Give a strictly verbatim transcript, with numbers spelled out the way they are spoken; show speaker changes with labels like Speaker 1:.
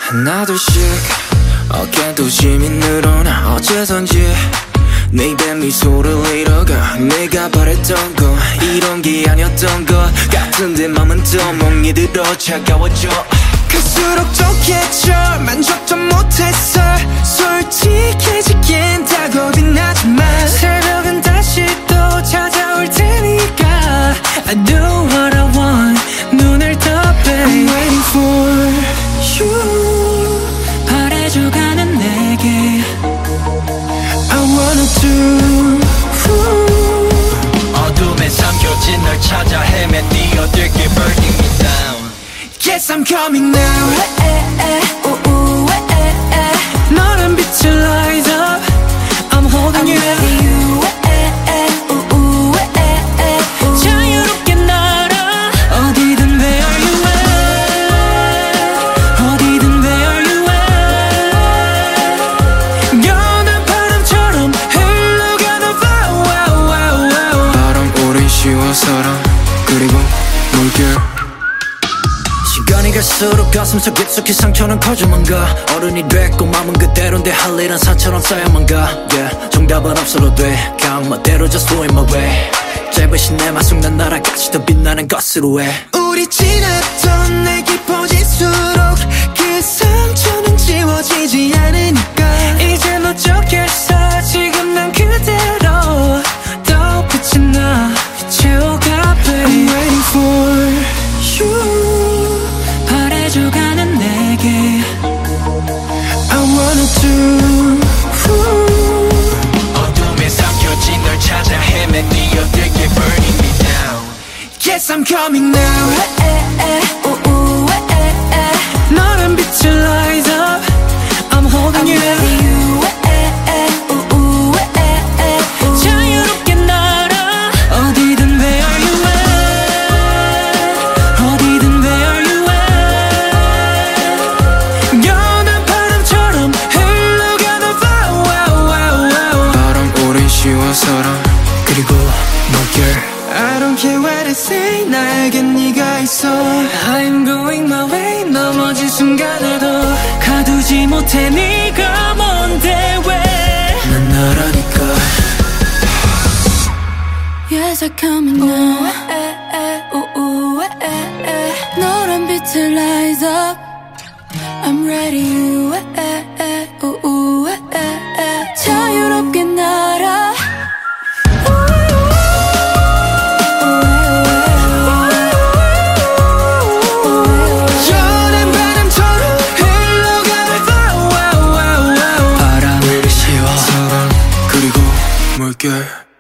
Speaker 1: 하나둘씩 어깨도 힘이 늘어나. 어째선지 내 입에 미소를 잃어가. 내가 바랬던 거 이런 게 아니었던 것 같은데 맘은 또 멍이 들어 차가워져.
Speaker 2: 갈수록 좋겠죠. 만족도 못했어. 솔직해지긴 다 겁이 나지만
Speaker 1: 새벽은 다시 또 찾아올 테니까 I do what I want. 눈을 떠 babe.
Speaker 2: I'm waiting for you.
Speaker 1: 바래져가는 내게
Speaker 2: I wanna do.
Speaker 3: 어둠에 삼켜진 널 찾아 헤매 뛰어들게 burning me down.
Speaker 2: Yes, I'm coming now.
Speaker 1: 너란 빛을 light up. I'm holding you. 자유롭게 날아. 어디든 where you at. 어디든 where you at. 연한 바람처럼 흘러가는 flow. 바람 오랜 시원 사랑 그리고 물결.
Speaker 3: 시간이 갈수록 가슴속 깊숙이 상처는 커져만 가. 어른이 됐고 맘은 그대로인데 할 일은 산처럼 쌓여만 가. yeah. 정답은 없어도 돼. 강마대로 just do it my way. 짧으신 내 마속 난 나라같이 더 빛나는 것으로 해.
Speaker 2: 우리 지났던 내 깊어질수록 그 상처는 지워지지 않으니까
Speaker 1: 이제 못 쫓겠어. 지금 난 그대로 더 빛이 나 채워가 babe.
Speaker 2: I'm waiting for you.
Speaker 1: 바래져가는 내게
Speaker 2: I wanna do.
Speaker 3: 어둠에 삼켜진 널 찾아 헤매 뛰어들게 burning me down.
Speaker 2: Yes, I'm coming now.
Speaker 1: 너란 빛을 light up. I'm holding you. 자유롭게 날아. 어디든 where you at. 어디든 where you at. 연한 바람처럼 흘러가는 flow. 바람 오랜 시원 사랑 그리고 물결.
Speaker 2: I don't care what they say. 나에겐 네가 있어.
Speaker 1: I'm going my way. 넘어진 순간에도 가두지 못해. 네가 뭔데 왜.
Speaker 3: 난 나라니까.
Speaker 4: Yes, I'm coming now. 너란 빛을 light up. I'm ready. 자유롭게 날아.
Speaker 2: 연한 바람처럼 흘러가는 flow.
Speaker 3: 바람 우리 시와
Speaker 1: 사랑 그리고 물결.